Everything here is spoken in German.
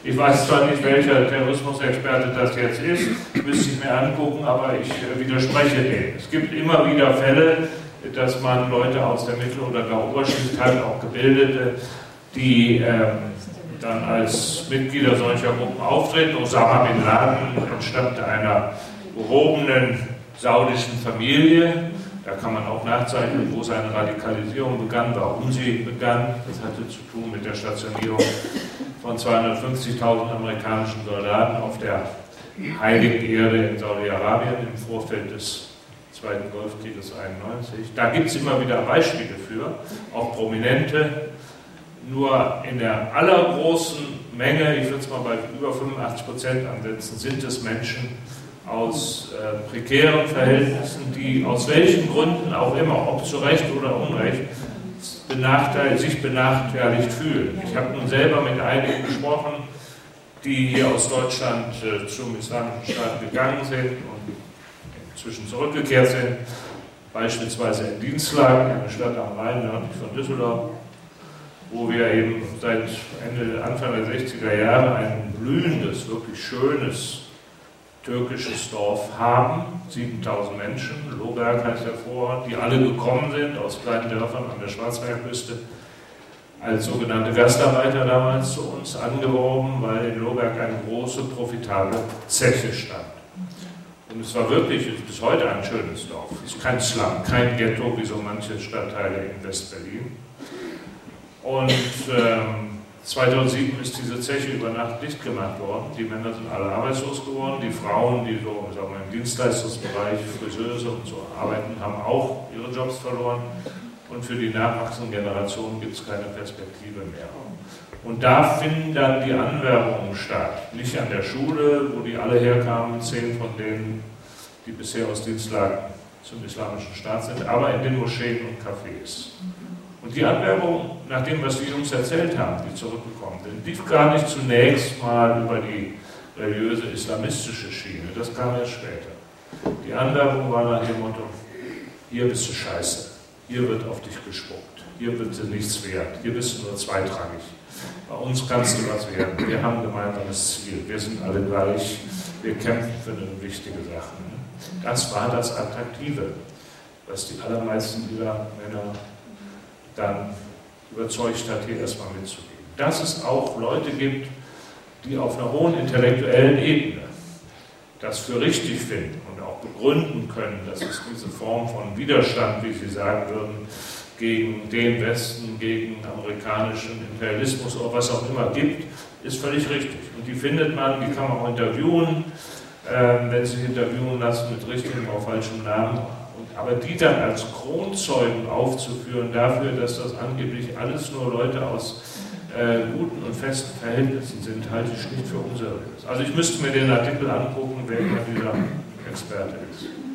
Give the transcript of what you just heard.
Ich weiß zwar nicht, welcher Terrorismusexperte das jetzt ist, müsste ich mir angucken, aber ich widerspreche dem. Es gibt immer wieder Fälle, dass man Leute aus der Mittel- oder gar Oberschicht hat, auch Gebildete, die dann als Mitglieder solcher Gruppen auftreten. Osama bin Laden entstammte einer gehobenen saudischen Familie. Da kann man auch nachzeichnen, wo seine Radikalisierung begann, warum sie begann. Das hatte zu tun mit der Stationierung von 250.000 amerikanischen Soldaten auf der heiligen Erde in Saudi-Arabien im Vorfeld des Zweiten Golfkrieges 91. Da gibt es immer wieder Beispiele für, auch prominente. Nur in der allergroßen Menge, ich würde es mal bei über 85% ansetzen, sind es Menschen aus prekären Verhältnissen, die aus welchen Gründen auch immer, ob zu Recht oder Unrecht, sich benachteiligt fühlen. Ich habe nun selber mit einigen gesprochen, die hier aus Deutschland zum Islamischen Staat gegangen sind und inzwischen zurückgekehrt sind, beispielsweise in Dinslaken, eine Stadt am Rhein nördlich von Düsseldorf, wo wir eben seit Anfang der 60er Jahre ein blühendes, wirklich schönes türkisches Dorf haben, 7000 Menschen, Lohberg heißt der Vorort, die alle gekommen sind aus kleinen Dörfern an der Schwarzwaldküste, als sogenannte Gastarbeiter damals zu uns angeworben, weil in Lohberg eine große, profitable Zeche stand. Und es war wirklich, es ist bis heute ein schönes Dorf. Es ist kein Slum, kein Ghetto, wie so manche Stadtteile in West-Berlin. Und 2007 ist diese Zeche über Nacht dicht gemacht worden. Die Männer sind alle arbeitslos geworden. Die Frauen, die so sagen wir, im Dienstleistungsbereich, Friseuse und so arbeiten, haben auch ihre Jobs verloren. Und für die nachwachsenden Generationen gibt es keine Perspektive mehr. Und da finden dann die Anwerbungen statt. Nicht an der Schule, wo die alle herkamen, 10 von denen, die bisher aus Dienstlagen zum Islamischen Staat sind, aber in den Moscheen und Cafés. Und die Anwerbung, nach dem, was die Jungs erzählt haben, die zurückgekommen sind, lief gar nicht zunächst mal über die religiöse islamistische Schiene, das kam erst später. Die Anwerbung war nach dem Motto, hier bist du scheiße, hier wird auf dich gespuckt, hier bist du nichts wert, hier bist du nur zweitrangig. Bei uns kannst du was werden, wir haben ein gemeinsames Ziel, wir sind alle gleich, wir kämpfen für eine wichtige Sache. Das war das Attraktive, was die allermeisten dieser Männer dann überzeugt hat, hier erstmal mitzugehen. Dass es auch Leute gibt, die auf einer hohen intellektuellen Ebene das für richtig finden und auch begründen können, dass es diese Form von Widerstand, wie Sie sagen würden, gegen den Westen, gegen amerikanischen Imperialismus oder was auch immer gibt, ist völlig richtig. Und die findet man, die kann man auch interviewen, wenn Sie sich interviewen lassen mit richtigem oder falschem Namen. Aber die dann als Kronzeugen aufzuführen dafür, dass das angeblich alles nur Leute aus guten und festen Verhältnissen sind, halte ich nicht für unseriös. Also ich müsste mir den Artikel angucken, wer immer dieser Experte ist.